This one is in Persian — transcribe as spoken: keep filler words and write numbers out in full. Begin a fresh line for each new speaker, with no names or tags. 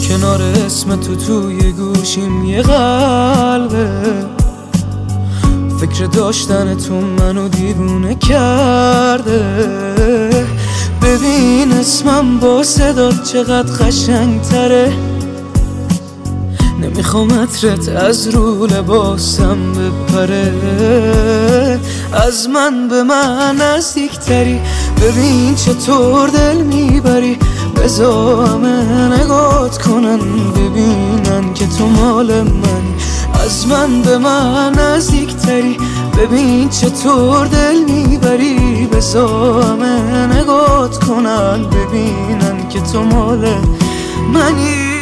کنار اسم تو توی گوشیم یه قلبه، فکر داشتن تو منو دیوونه کرده. ببین اسمم با صدات چقدر قشنگ تره، نمیخوام عطرت از رو لباسم بپره. از من به من نزدیک تری، ببین چطور دل میبری. بذار همه نگات کنن ببینن که تو مال منی. از من به من نزدیک تری، ببین چطور دل میبری. بذار همه نگات کنن ببینن که تو مال منی.